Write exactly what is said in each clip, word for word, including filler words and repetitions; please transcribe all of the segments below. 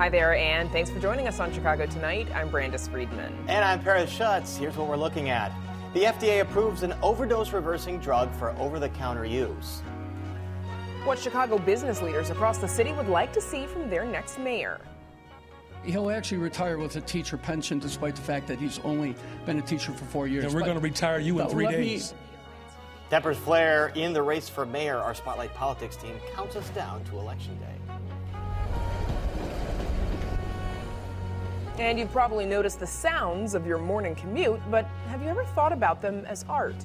Hi there, and thanks for joining us on Chicago Tonight. I'm Brandis Friedman. And I'm Paris Schutz. Here's what we're looking at. The F D A approves an overdose-reversing drug for over-the-counter use. What Chicago business leaders across the city would like to see from their next mayor. He'll actually retire with a teacher pension, despite the fact that he's only been a teacher for four years. And we're going to retire you in three days. Me... Tempers flare in the race for mayor. Our Spotlight Politics team counts us down to Election Day. And you've probably noticed the sounds of your morning commute, but have you ever thought about them as art?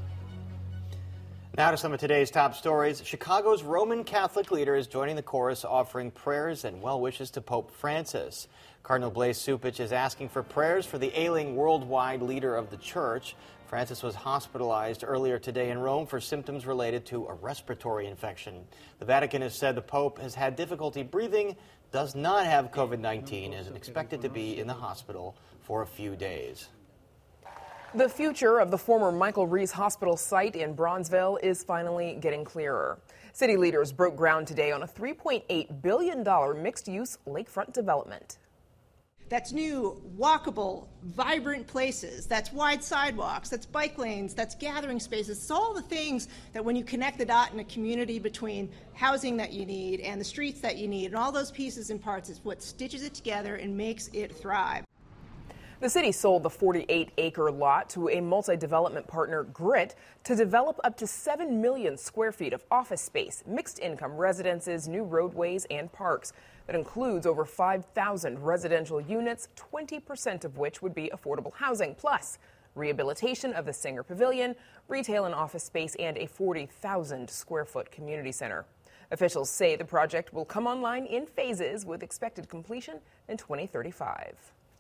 Now to some of today's top stories. Chicago's Roman Catholic leader is joining the chorus offering prayers and well wishes to Pope Francis. Cardinal Blaise Cupich is asking for prayers for the ailing worldwide leader of the church. Francis was hospitalized earlier today in Rome for symptoms related to a respiratory infection. The Vatican has said the Pope has had difficulty breathing, does not have COVID nineteen, and is expected to be in the hospital for a few days. The future of the former Michael Reese Hospital site in Bronzeville is finally getting clearer. City leaders broke ground today on a three point eight billion dollars mixed-use lakefront development. That's new, walkable, vibrant places. That's wide sidewalks. That's bike lanes. That's gathering spaces. It's all the things that when you connect the dot in a community between housing that you need and the streets that you need, and all those pieces and parts is what stitches it together and makes it thrive. The city sold the forty-eight acre lot to a multi-development partner, Grit, to develop up to seven million square feet of office space, mixed-income residences, new roadways, and parks. That includes over five thousand residential units, twenty percent of which would be affordable housing, plus rehabilitation of the Singer Pavilion, retail and office space, and a forty thousand square foot community center. Officials say the project will come online in phases with expected completion in twenty thirty-five.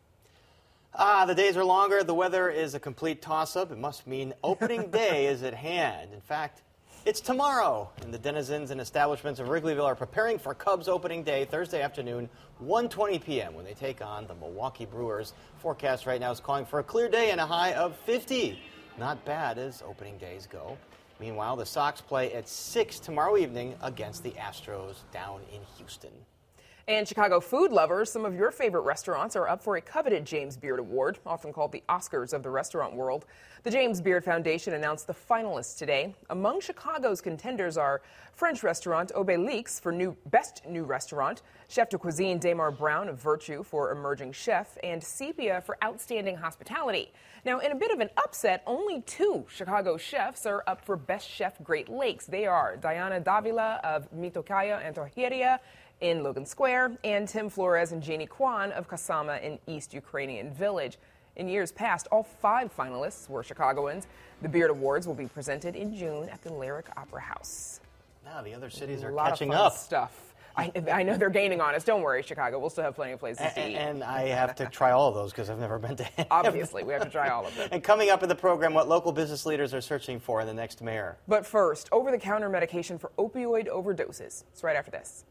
Ah, the days are longer. The weather is a complete toss-up. It must mean opening day is at hand. In fact, it's tomorrow, and the denizens and establishments of Wrigleyville are preparing for Cubs opening day Thursday afternoon, one twenty p.m. when they take on the Milwaukee Brewers. Forecast right now is calling for a clear day and a high of fifty. Not bad as opening days go. Meanwhile, the Sox play at six tomorrow evening against the Astros down in Houston. And Chicago food lovers, some of your favorite restaurants are up for a coveted James Beard Award, often called the Oscars of the restaurant world. The James Beard Foundation announced the finalists today. Among Chicago's contenders are French restaurant Obélix for new Best New Restaurant, Chef de Cuisine Damar Brown of Virtue for Emerging Chef, and Sepia for Outstanding Hospitality. Now, in a bit of an upset, only two Chicago chefs are up for Best Chef Great Lakes. They are Diana Davila of Mitokaya and Torheria in Logan Square, and Tim Flores and Janie Kwan of Kasama in East Ukrainian Village. In years past, all five finalists were Chicagoans. The Beard Awards will be presented in June at the Lyric Opera House. Now the other cities are A lot catching of fun up. Stuff. I, I know they're gaining on us. Don't worry, Chicago. We'll still have plenty of places and, to eat. And I have to try all of those because I've never been to any. Obviously, we have to try all of them. And coming up in the program, what local business leaders are searching for in the next mayor. But first, over-the-counter medication for opioid overdoses. It's right after this.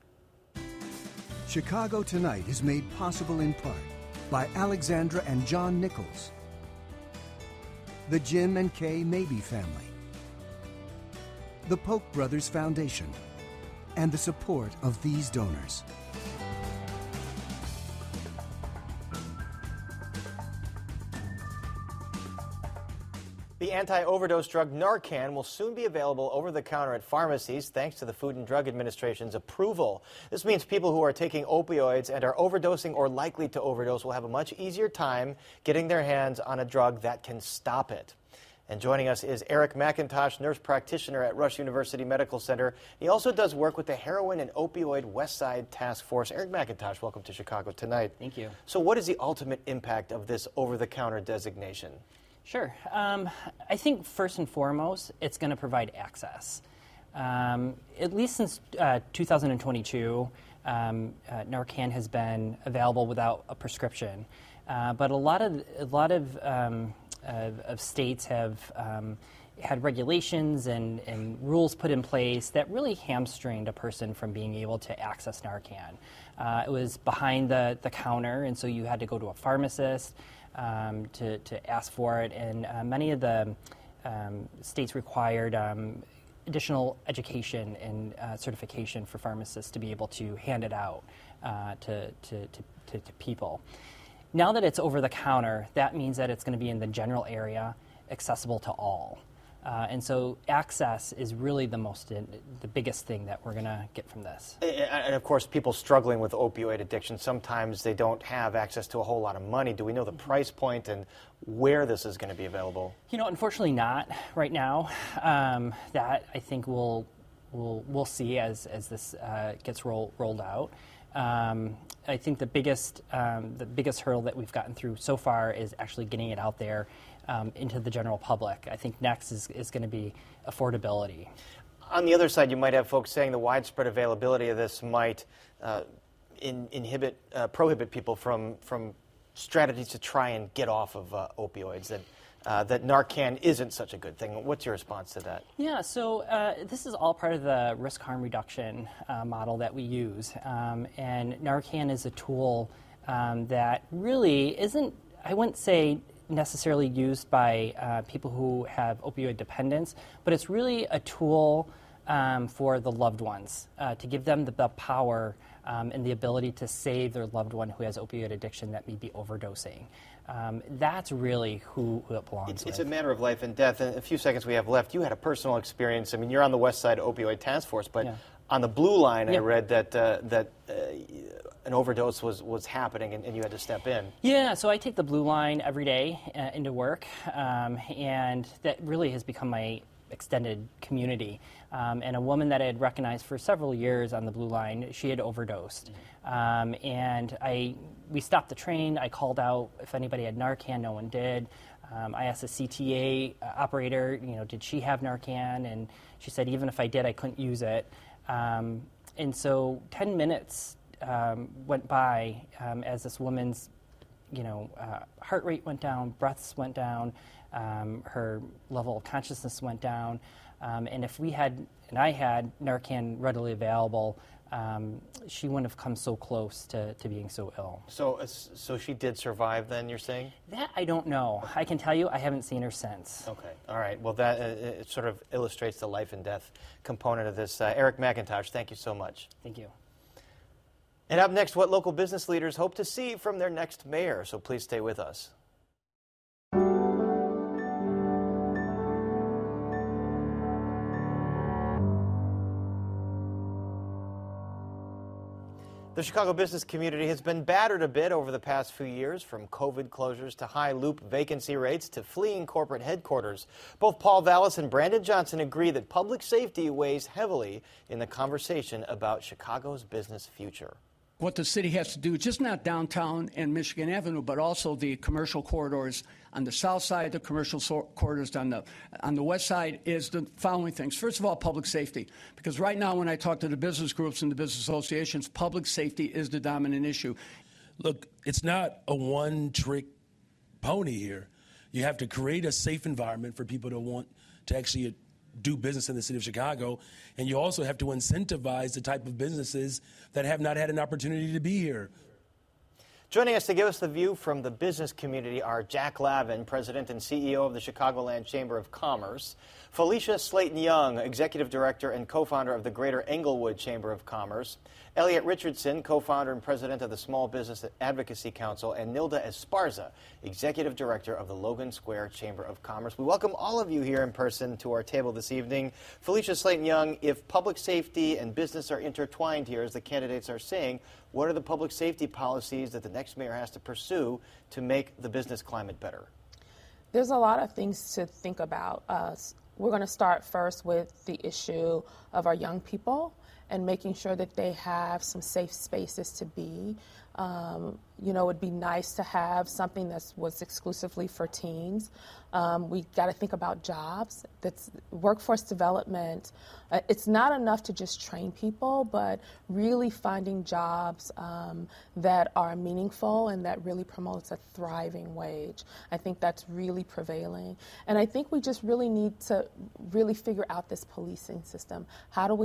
Chicago Tonight is made possible in part by Alexandra and John Nichols, the Jim and Kay Mabey family, the Polk Brothers Foundation, and the support of these donors. The anti-overdose drug Narcan will soon be available over-the-counter at pharmacies thanks to the Food and Drug Administration's approval. This means people who are taking opioids and are overdosing or likely to overdose will have a much easier time getting their hands on a drug that can stop it. And joining us is Eric McIntosh, nurse practitioner at Rush University Medical Center. He also does work with the Heroin and Opioid West Side Task Force. Eric McIntosh, welcome to Chicago Tonight. Thank you. So what is the ultimate impact of this over-the-counter designation? Sure. Um, I think first and foremost, it's going to provide access. Um, at least since uh, two thousand twenty-two, um, uh, Narcan has been available without a prescription. Uh, but a lot of a lot of, um, of, of states have um, had regulations and, and rules put in place that really hamstringed a person from being able to access Narcan. Uh, it was behind the, the counter, and so you had to go to a pharmacist Um, to, to ask for it, and uh, many of the um, states required um, additional education and uh, certification for pharmacists to be able to hand it out uh, to, to, to, to, to people. Now that it's over the counter, that means that it's going to be in the general area, accessible to all. Uh, and so access is really the most, the biggest thing that we're going to get from this. And of course, people struggling with opioid addiction, sometimes they don't have access to a whole lot of money. Do we know the price point and where this is going to be available? You know, unfortunately not right now. Um, that I think we'll, we'll, we'll see as, as this uh, gets roll, rolled out. Um, I think the biggest, um, the biggest hurdle that we've gotten through so far is actually getting it out there Um, into the general public. I think next is, is going to be affordability. On the other side, you might have folks saying the widespread availability of this might uh, in, inhibit, uh, prohibit people from, from strategies to try and get off of uh, opioids, that, uh, that Narcan isn't such a good thing. What's your response to that? Yeah, so uh, this is all part of the risk harm reduction uh, model that we use. Um, and Narcan is a tool um, that really isn't, I wouldn't say, necessarily used by uh, people who have opioid dependence, but it's really a tool um, for the loved ones uh, to give them the, the power um, and the ability to save their loved one who has opioid addiction that may be overdosing. Um, that's really who, who it belongs it's, with. It's a matter of life and death. In a few seconds we have left, you had a personal experience. I mean, you're on the West Side Opioid Task Force, but yeah. on the Blue Line, yeah. I read that uh, that uh, an overdose was, was happening and, and you had to step in. Yeah, so I take the Blue Line every day uh, into work, um, and that really has become my extended community. Um, and a woman that I had recognized for several years on the Blue Line, she had overdosed. Mm-hmm. um, and I, we stopped the train. I called out if anybody had Narcan. No one did. Um, I asked the C T A operator, you know, did she have Narcan? And she said, even if I did, I couldn't use it. Um, and so ten minutes um, went by um, as this woman's, you know, uh, heart rate went down, breaths went down, um, her level of consciousness went down. Um, and if we had, and I had Narcan readily available, um, she wouldn't have come so close to, to being so ill. So, uh, so she did survive then, you're saying? That I don't know. I can tell you I haven't seen her since. Okay. All right. Well, that uh, it sort of illustrates the life and death component of this. Uh, Eric McIntosh, thank you so much. Thank you. And up next, what local business leaders hope to see from their next mayor. So please stay with us. The Chicago business community has been battered a bit over the past few years, from COVID closures to high loop vacancy rates to fleeing corporate headquarters. Both Paul Vallis and Brandon Johnson agree that public safety weighs heavily in the conversation about Chicago's business future. What the city has to do, just not downtown and Michigan Avenue, but also the commercial corridors on the south side, the commercial so- corridors on the on the west side, is the following things. First of all, public safety. Because right now when I talk to the business groups and the business associations, public safety is the dominant issue. Look, it's not a one-trick pony here. You have to create a safe environment for people to want to actually do business in the city of Chicago, and you also have to incentivize the type of businesses that have not had an opportunity to be here. Joining us to give us the view from the business community are Jack Lavin, President and C E O of the Chicagoland Chamber of Commerce, Felicia Slayton-Young, Executive Director and co-founder of the Greater Englewood Chamber of Commerce, Elliot Richardson, co-founder and president of the Small Business Advocacy Council, and Nilda Esparza, Executive Director of the Logan Square Chamber of Commerce. We welcome all of you here in person to our table this evening. Felicia Slayton-Young, if public safety and business are intertwined here, as the candidates are saying, what are the public safety policies that the next mayor has to pursue to make the business climate better? There's a lot of things to think about. Uh, we're going to start first with the issue of our young people and making sure that they have some safe spaces to be. Um, you know, it'd be nice to have something that was exclusively for teens. Um, we got to think about jobs. That's workforce development. Uh, it's not enough to just train people, but really finding jobs um, that are meaningful and that really promotes a thriving wage. I think that's really prevailing. And I think we just really need to really figure out this policing system. How do we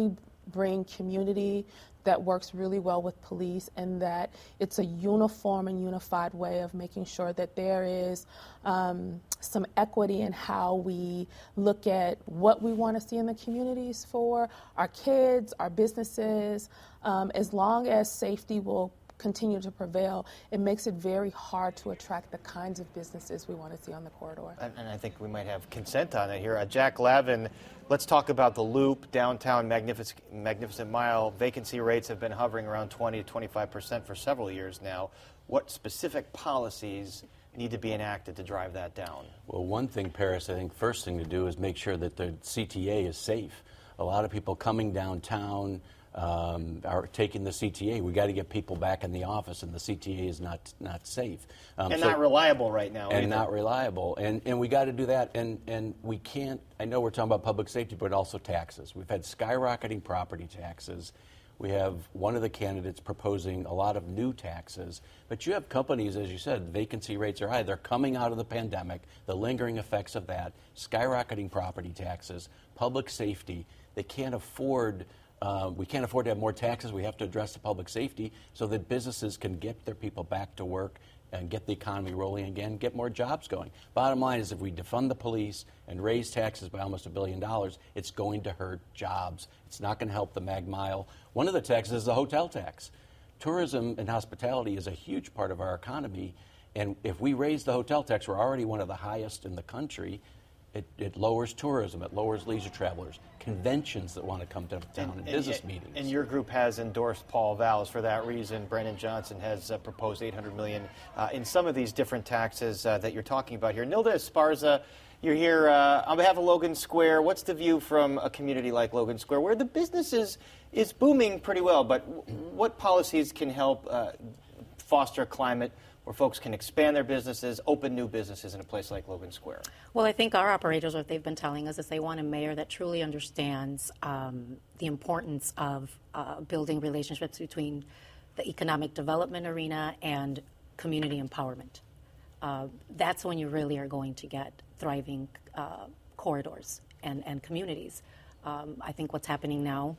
bring community that works really well with police, and that it's a uniform and unified way of making sure that there is um, some equity in how we look at what we want to see in the communities for our kids, our businesses. Um, as long as safety will continue to prevail, it makes it very hard to attract the kinds of businesses we want to see on the corridor. And, and I think we might have consent on it here. Uh, Jack Lavin, let's talk about the Loop, downtown Magnificent, Magnificent Mile. Vacancy rates have been hovering around twenty to twenty-five percent for several years now. What specific policies need to be enacted to drive that down? Well, one thing, Paris, I think first thing to do is make sure that the C T A is safe. A lot of people coming downtown Um, are taking the C T A. We got to get people back in the office, and the C T A is not not safe. Um, and so, not reliable right now. And either. not reliable. And and we got to do that. And and we can't. I know we're talking about public safety, but also taxes. We've had skyrocketing property taxes. We have one of the candidates proposing a lot of new taxes. But you have companies, as you said, vacancy rates are high. They're coming out of the pandemic, the lingering effects of that, skyrocketing property taxes, public safety. They can't afford. Uh, we can't afford to have more taxes. We have to address the public safety so that businesses can get their people back to work and get the economy rolling again, get more jobs going. Bottom line is if we defund the police and raise taxes by almost a billion dollars, it's going to hurt jobs. It's not going to help the Mag Mile. One of the taxes is the hotel tax. Tourism and hospitality is a huge part of our economy, and if we raise the hotel tax, we're already one of the highest in the country. It, it lowers tourism, it lowers leisure travelers, conventions that want to come to town, and, and business and, meetings. And your group has endorsed Paul Valls for that reason. Brennan Johnson has uh, proposed eight hundred million dollars uh, in some of these different taxes uh, that you're talking about here. Nilda Esparza, you're here uh, on behalf of Logan Square. What's the view from a community like Logan Square, where the business is, is booming pretty well, but w- what policies can help uh, foster a climate where folks can expand their businesses, open new businesses in a place like Logan Square? Well, I think our operators, what they've been telling us is they want a mayor that truly understands um, the importance of uh, building relationships between the economic development arena and community empowerment. Uh, that's when you really are going to get thriving uh, corridors and, and communities. Um, I think what's happening now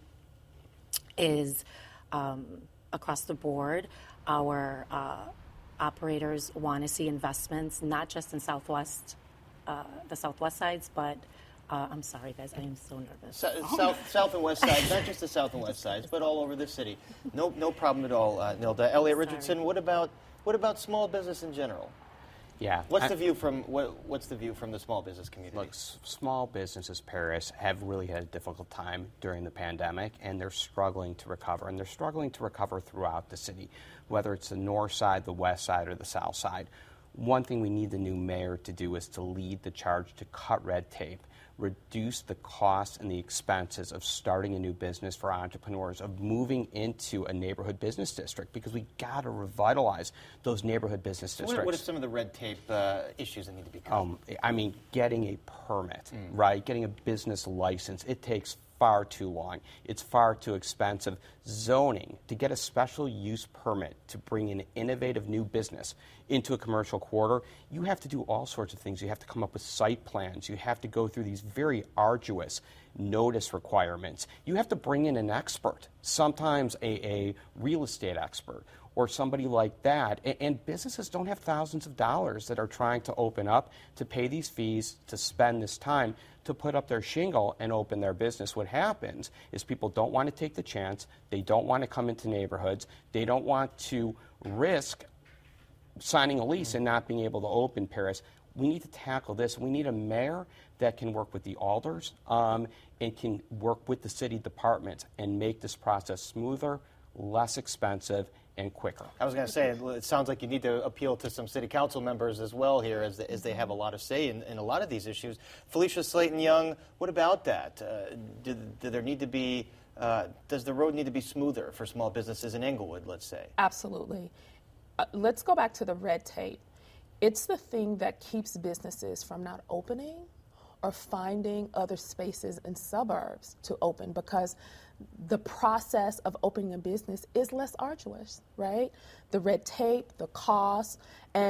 is um, across the board, our uh, operators want to see investments, not just in Southwest, uh, the Southwest sides, but uh, I'm sorry, guys, I am so nervous. So, south, south and west sides, not just the south and west sides, but all over the city. No, no problem at all, uh, Nilda. Elliot Richardson, what about what about small business in general? Yeah. What's I, the view from what, What's the view from the small business community? Look, s- small businesses, Paris, have really had a difficult time during the pandemic, and they're struggling to recover, and they're struggling to recover throughout the city, whether it's the north side, the west side, or the south side. One thing we need the new mayor to do is to lead the charge to cut red tape, reduce the costs and the expenses of starting a new business for entrepreneurs, of moving into a neighborhood business district, because we got to revitalize those neighborhood business So districts. what, what are some of the red tape uh, issues that need to be covered? Um, I mean, getting a permit, Mm. right? Getting a business license, it takes far too long. It's far too expensive. Zoning, to get a special use permit to bring an innovative new business into a commercial corridor, you have to do all sorts of things. You have to come up with site plans. You have to go through these very arduous notice requirements. You have to bring in an expert, sometimes a, a real estate expert or somebody like that. And, and businesses don't have thousands of dollars that are trying to open up, to pay these fees, to spend this time to put up their shingle and open their business. What happens is people don't want to take the chance. They don't want to come into neighborhoods. They don't want to risk signing a lease and not being able to open, Paris. We need to tackle this. We need a mayor that can work with the alders um, and can work with the city departments and make this process smoother, less expensive, and quicker. I was going to say, it sounds like you need to appeal to some city council members as well here, as they, as they have a lot of say in, in a lot of these issues. Felicia Slayton-Young, what about that? Uh, do, do there need to be, uh, does the road need to be smoother for small businesses in Englewood, let's say? Absolutely. Uh, let's go back to the red tape. It's the thing that keeps businesses from not opening or finding other spaces in suburbs to open, because the process of opening a business is less arduous, right? The red tape, the cost, and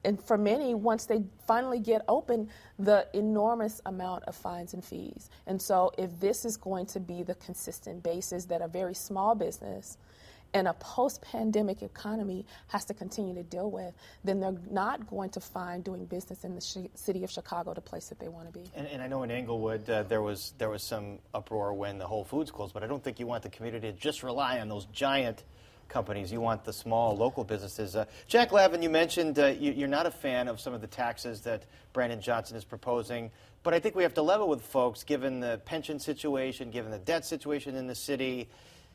and for many, once they finally get open, the enormous amount of fines and fees. And so if this is going to be the consistent basis that a very small business and a post-pandemic economy has to continue to deal with, then they're not going to find doing business in the sh- city of Chicago the place that they want to be. And, and I know in Englewood uh, there was there was some uproar when the Whole Foods closed, but I don't think you want the community to just rely on those giant companies. You want the small local businesses. Uh, Jack Lavin, you mentioned uh, you, you're not a fan of some of the taxes that Brandon Johnson is proposing, but I think we have to level with folks, given the pension situation, given the debt situation in the city.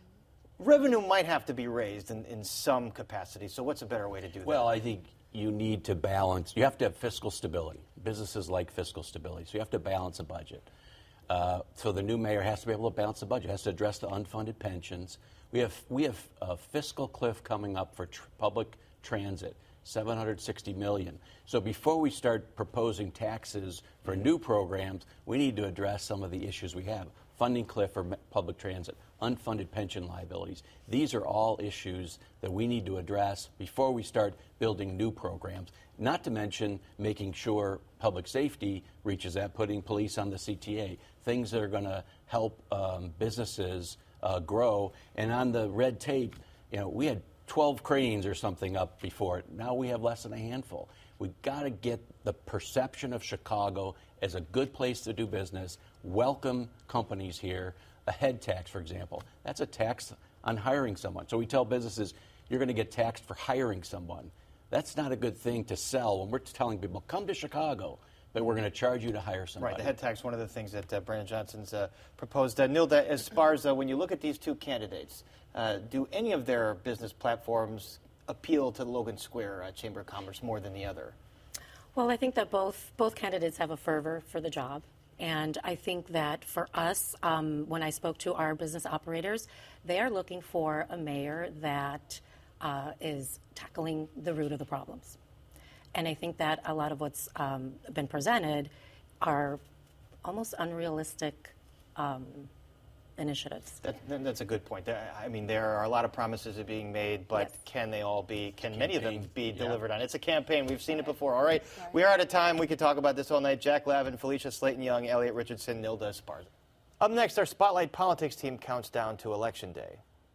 Revenue might have to be raised in, in some capacity. So what's a better way to do that? Well, I think you need to balance. You have to have fiscal stability. Businesses like fiscal stability. So you have to balance a budget. Uh, so the new mayor has to be able to balance the budget, has to address the unfunded pensions. We have we have a fiscal cliff coming up for tr- public transit, seven hundred sixty million dollars. So before we start proposing taxes for new programs, we need to address some of the issues we have. Funding cliff for public transit, unfunded pension liabilities. These are all issues that we need to address before we start building new programs, not to mention making sure public safety reaches that, putting police on the C T A, things that are going to help um, businesses uh, grow. And on the red tape, you know, we had twelve cranes or something up before. Now we have less than a handful. We've got to get the perception of Chicago as a good place to do business, welcome companies here. A head tax, for example, that's a tax on hiring someone. So we tell businesses, you're going to get taxed for hiring someone. That's not a good thing to sell when we're telling people, come to Chicago, but we're going to charge you to hire somebody. Right, the head tax, one of the things that uh, Brandon Johnson's uh, proposed. Uh, Nilda Esparza, when you look at these two candidates, uh, do any of their business platforms appeal to the Logan Square uh, Chamber of Commerce more than the other? Well, I think that both both candidates have a fervor for the job. And I think that for us, um, when I spoke to our business operators, they are looking for a mayor that uh, is tackling the root of the problems. And I think that a lot of what's um, been presented are almost unrealistic um, initiatives. That, that's a good point. I mean, there are a lot of promises that are being made, but yes. can they all be, can campaign. many of them be yeah. delivered on? It's a campaign. We've seen right. it before. All right. right. We are out of time. We could talk about this all night. Jack Lavin, Felicia Slayton-Young, Elliot Richardson, Nilda Esparza. Up next, our Spotlight Politics team counts down to Election Day.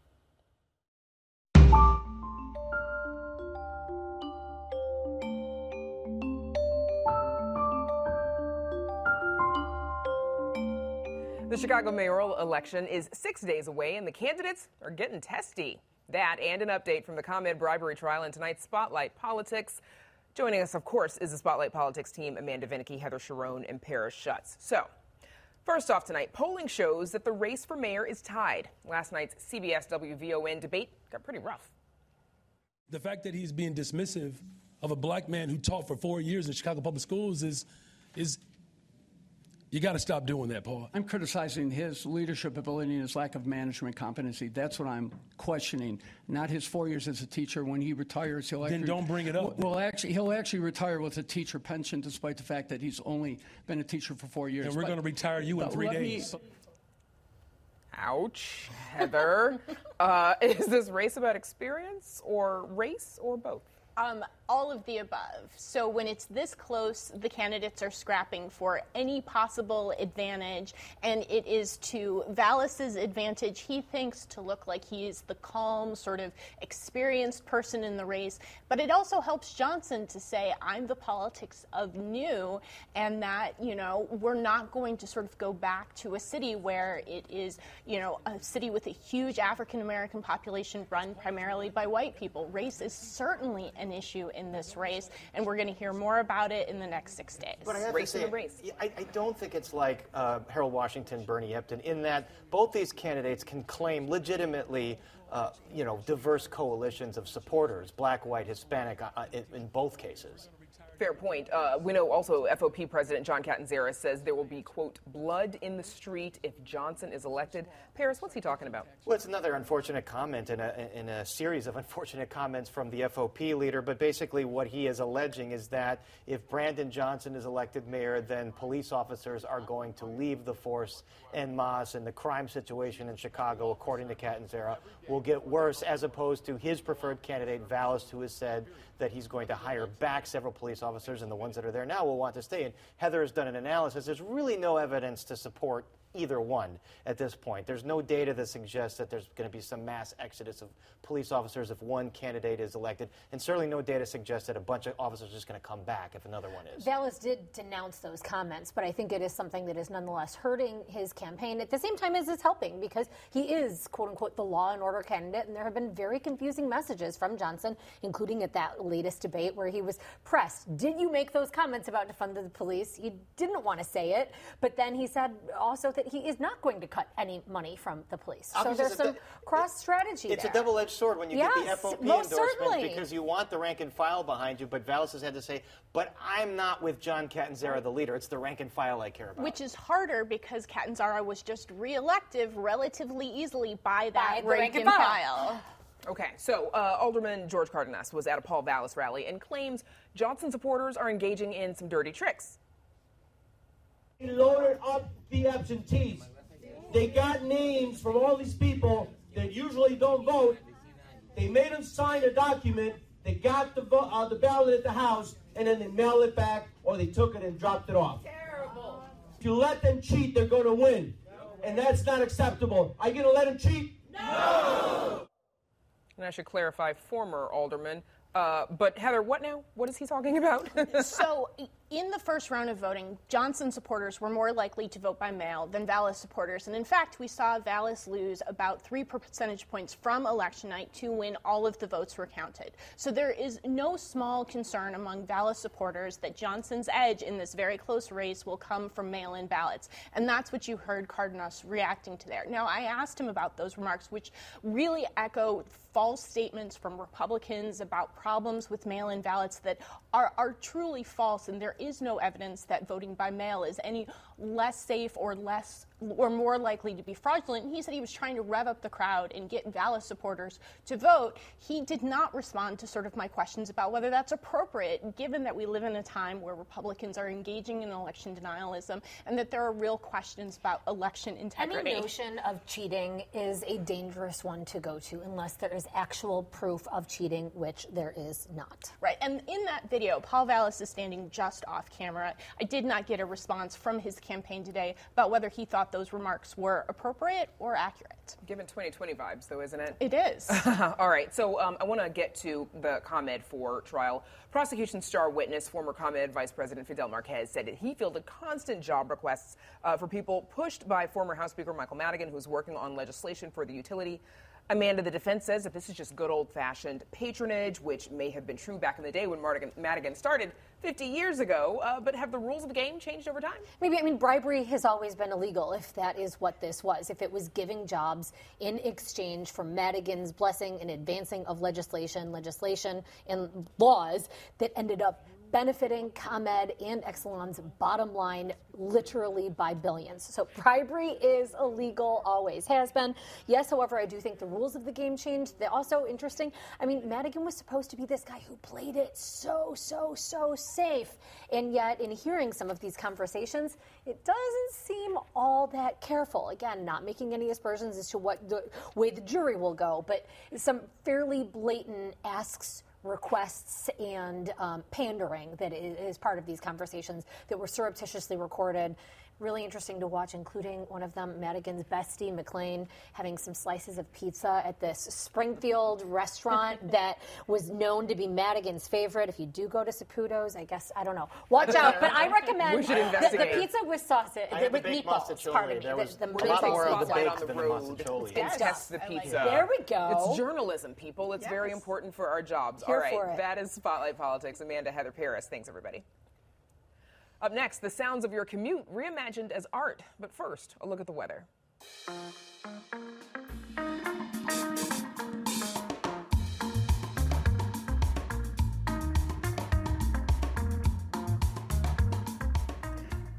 The Chicago mayoral election is six days away, and the candidates are getting testy. That and an update from the ComEd bribery trial in tonight's Spotlight Politics. Joining us, of course, is the Spotlight Politics team, Amanda Vinicky, Heather Sharon, and Paris Schutz. So, first off tonight, polling shows that the race for mayor is tied. Last night's C B S W V O N debate got pretty rough. The fact that he's being dismissive of a black man who taught for four years in Chicago Public Schools is is. You got to stop doing that, Paul. I'm criticizing his leadership ability and his lack of management competency. That's what I'm questioning, not his four years as a teacher. When he retires, he'll actually... Then don't bring it up. Well, actually, he'll actually retire with a teacher pension, despite the fact that he's only been a teacher for four years. And we're going to retire you in three days. Me... Ouch. Heather, uh, is this race about experience or race or both? Um, all of the above. So when it's this close, the candidates are scrapping for any possible advantage, and it is to Vallis's advantage, he thinks, to look like he's the calm, sort of experienced person in the race, but it also helps Johnson to say, I'm the politics of new, and that, you know, we're not going to sort of go back to a city where it is, you know, a city with a huge African-American population run primarily by white people. Race is certainly an issue in this race, and we're going to hear more about it in the next six days. But I have race to say, in the race. I, I don't think it's like uh, Harold Washington, Bernie Epton, in that both these candidates can claim legitimately, uh, you know, diverse coalitions of supporters, black, white, Hispanic, uh, in, in both cases. Fair point. Uh, we know also F O P President John Catanzara says there will be, quote, blood in the street if Johnson is elected. Paris, what's he talking about? Well, it's another unfortunate comment in a, in a series of unfortunate comments from the F O P leader. But basically what he is alleging is that if Brandon Johnson is elected mayor, then police officers are going to leave the force en masse, and the crime situation in Chicago, according to Catanzara, will get worse, as opposed to his preferred candidate, Vallas, who has said that he's going to hire back several police officers, and the ones that are there now will want to stay. And Heather has done an analysis. There's really no evidence to support either one at this point. There's no data that suggests that there's going to be some mass exodus of police officers if one candidate is elected, and certainly no data suggests that a bunch of officers are just going to come back if another one is. Vallas did denounce those comments, but I think it is something that is nonetheless hurting his campaign at the same time as it's helping, because he is, quote-unquote, the law and order candidate, and there have been very confusing messages from Johnson, including at that latest debate where he was pressed. Did you make those comments about defund the police? He didn't want to say it, but then he said also that he is not going to cut any money from the police. Obviously, so there's some cross strategy It's there. a double-edged sword when you yes, get the F O P most endorsement, certainly. because you want the rank and file behind you, but Vallas has had to say, but I'm not with John Catanzara, the leader. It's the rank and file I care about. Which is harder because Catanzara was just re-elected relatively easily by that By the rank, and file. Okay, so uh, Alderman George Cardenas was at a Paul Vallas rally and claims Johnson supporters are engaging in some dirty tricks. They loaded up the absentees. They got names from all these people that usually don't vote. They made them sign a document. They got the vo- uh, the ballot at the House, and then they mailed it back, or they took it and dropped it off. Terrible. If you let them cheat, they're going to win, and that's not acceptable. Are you going to let them cheat? No. And I should clarify, former alderman. Uh, but Heather, what now? What is he talking about? So, in the first round of voting, Johnson supporters were more likely to vote by mail than Vallas supporters. And in fact, we saw Vallas lose about three percentage points from election night to when all of the votes were counted. So there is no small concern among Vallas supporters that Johnson's edge in this very close race will come from mail-in ballots. And that's what you heard Cardenas reacting to there. Now, I asked him about those remarks, which really echo false statements from Republicans about problems with mail-in ballots that are, are truly false, and there is no evidence that voting by mail is any less safe or less or more likely to be fraudulent. And he said he was trying to rev up the crowd and get Vallas supporters to vote. He did not respond to sort of my questions about whether that's appropriate, given that we live in a time where Republicans are engaging in election denialism and that there are real questions about election integrity. Any notion of cheating is a dangerous one to go to unless there is actual proof of cheating, which there is not. Right, and in that video, Paul Vallas is standing just off camera. I did not get a response from his campaign today about whether he thought those remarks were appropriate or accurate. Given twenty twenty vibes, though, isn't it? It is. All right, so um, I want to get to the ComEd four trial. Prosecution star witness, former ComEd Vice President Fidel Marquez, said that he fielded constant job requests uh, for people pushed by former House Speaker Michael Madigan, who's working on legislation for the utility. Amanda, the defense says that this is just good old-fashioned patronage, which may have been true back in the day when Madigan, Madigan started fifty years ago, uh, but have the rules of the game changed over time? Maybe, I mean, bribery has always been illegal, if that is what this was. If it was giving jobs in exchange for Madigan's blessing and advancing of legislation, legislation and laws that ended up benefiting ComEd and Exelon's bottom line literally by billions. So bribery is illegal, always has been. Yes, however, I do think the rules of the game changed. They're also interesting. I mean, Madigan was supposed to be this guy who played it so, so, so safe. And yet, in hearing some of these conversations, it doesn't seem all that careful. Again, not making any aspersions as to what the way the jury will go, but some fairly blatant asks, requests, and um, pandering that is part of these conversations that were surreptitiously recorded. Really interesting to watch, including one of them, Madigan's bestie, McLean, having some slices of pizza at this Springfield restaurant that was known to be Madigan's favorite. If you do go to Saputo's, I guess, I don't know. Watch out, but I recommend we should the, the pizza with sausage, I with the meatballs, pardon me. There was the, the a lot more of the spotlight baked on than the the road mostaccioli. and test the pizza. There we go. It's journalism, people. It's Yes. very important for our jobs. Here All right, for it. that is Spotlight Politics. Amanda, Heather Paris. Thanks, everybody. Up next, the sounds of your commute reimagined as art. But first, a look at the weather.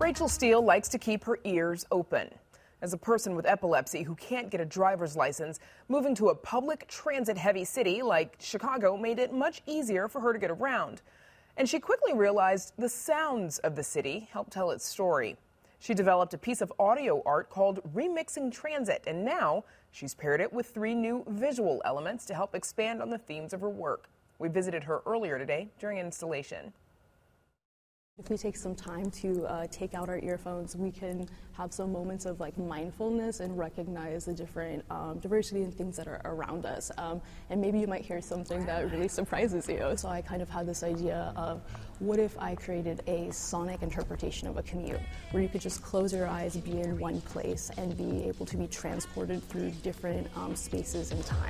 Rachel Steele likes to keep her ears open. As a person with epilepsy who can't get a driver's license, moving to a public transit-heavy city like Chicago made it much easier for her to get around. And she quickly realized the sounds of the city helped tell its story. She developed a piece of audio art called Remixing Transit, and now she's paired it with three new visual elements to help expand on the themes of her work. We visited her earlier today during an installation. If we take some time to uh, take out our earphones, we can have some moments of like mindfulness and recognize the different um, diversity and things that are around us. Um, and maybe you might hear something that really surprises you. So I kind of had this idea of, what if I created a sonic interpretation of a commute, where you could just close your eyes, be in one place, and be able to be transported through different um, spaces and time.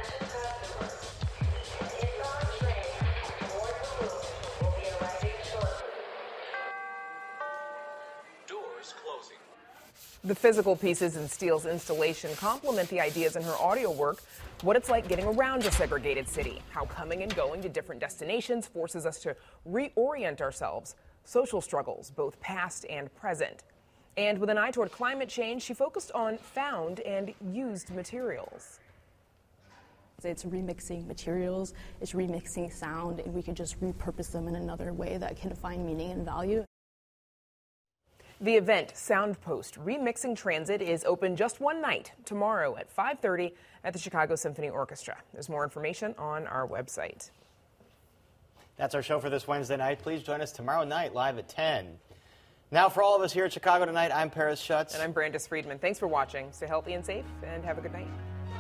The physical pieces in Steele's installation complement the ideas in her audio work, what it's like getting around a segregated city, how coming and going to different destinations forces us to reorient ourselves, social struggles, both past and present. And with an eye toward climate change, she focused on found and used materials. It's remixing materials, it's remixing sound, and we can just repurpose them in another way that can find meaning and value. The event, Soundpost Remixing Transit, is open just one night, tomorrow at five thirty at the Chicago Symphony Orchestra. There's more information on our website. That's our show for this Wednesday night. Please join us tomorrow night, live at ten. Now, for all of us here at Chicago Tonight, I'm Paris Schutz. And I'm Brandis Friedman. Thanks for watching. Stay healthy and safe, and have a good night.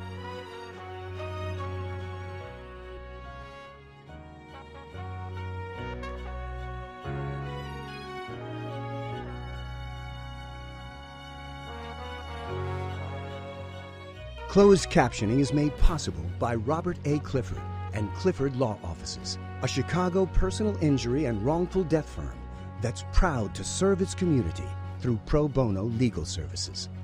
Closed captioning is made possible by Robert A. Clifford and Clifford Law Offices, a Chicago personal injury and wrongful death firm that's proud to serve its community through pro bono legal services.